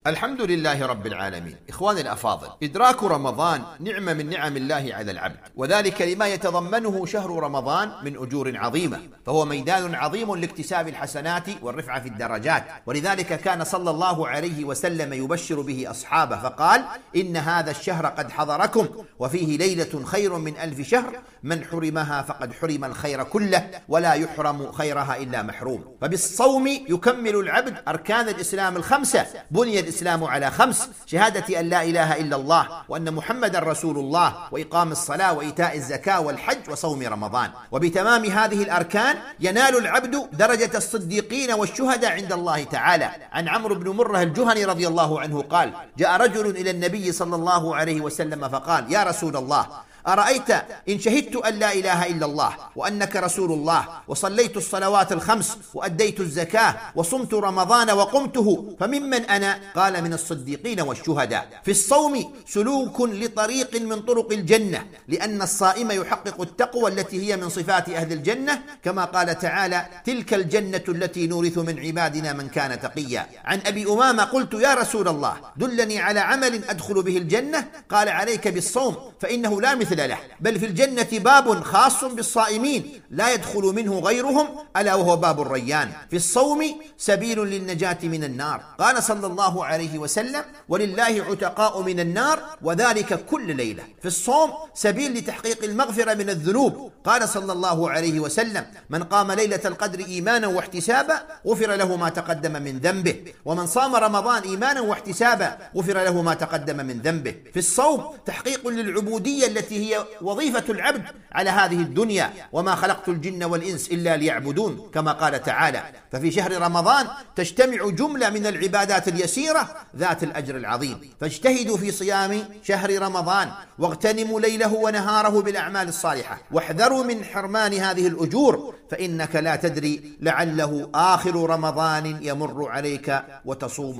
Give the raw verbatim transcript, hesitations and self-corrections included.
الحمد لله رب العالمين. إخواني الأفاضل، إدراك رمضان نعمة من نعم الله على العبد، وذلك لما يتضمنه شهر رمضان من أجور عظيمة، فهو ميدان عظيم لاكتساب الحسنات والرفعة في الدرجات، ولذلك كان صلى الله عليه وسلم يبشر به أصحابه فقال: إن هذا الشهر قد حضركم وفيه ليلة خير من ألف شهر، من حرمها فقد حرم الخير كله ولا يحرم خيرها إلا محروم. فبالصوم يكمل العبد أركان الإسلام الخمسة. بني الإسلام على خمس: شهادة أن لا إله إلا الله وأن محمدا رسول الله، وإقام الصلاة وإيتاء الزكاة والحج وصوم رمضان. وبتمام هذه الأركان ينال العبد درجة الصديقين والشهداء عند الله تعالى. عن عمرو بن مرة الجهني رضي الله عنه قال: جاء رجل إلى النبي صلى الله عليه وسلم فقال: يا رسول الله، أرأيت إن شهدت أن لا إله إلا الله وأنك رسول الله وصليت الصلوات الخمس وأديت الزكاة وصمت رمضان وقمته، فممن أنا؟ قال: من الصديقين والشهداء. في الصوم سلوك لطريق من طرق الجنة، لأن الصائم يحقق التقوى التي هي من صفات أهل الجنة، كما قال تعالى: تلك الجنة التي نورث من عبادنا من كان تقيا. عن أبي أمامة قلت: يا رسول الله، دلني على عمل أدخل به الجنة. قال: عليك بالصوم فإنه لا مثل له، بل في الجنة باب خاص بالصائمين لا يدخل منه غيرهم، ألا وهو باب الريان. في الصوم سبيل للنجاة من النار. قال صلى الله عليه وسلم: ولله عتقاء من النار، وذلك كل ليلة. في الصوم سبيل لتحقيق المغفرة من الذنوب. قال صلى الله عليه وسلم: من قام ليلة القدر إيمانا واحتسابا غفر له ما تقدم من ذنبه، ومن صام رمضان إيمانا واحتسابا غفر له ما تقدم من ذنبه. في الصوم تحقيق للعبودية التي هي وظيفة العبد على هذه الدنيا: وما خلقت الجن والإنس إلا ليعبدون، كما قال تعالى. ففي شهر رمضان تجتمع جملة من العبادات اليسيرة ذات الأجر العظيم. فاجتهدوا في صيام شهر رمضان، واغتنموا ليله ونهاره بالأعمال الصالحة، واحذروا من حرمان هذه الأجور، فإنك لا تدري لعله آخر رمضان يمر عليك وتصوم.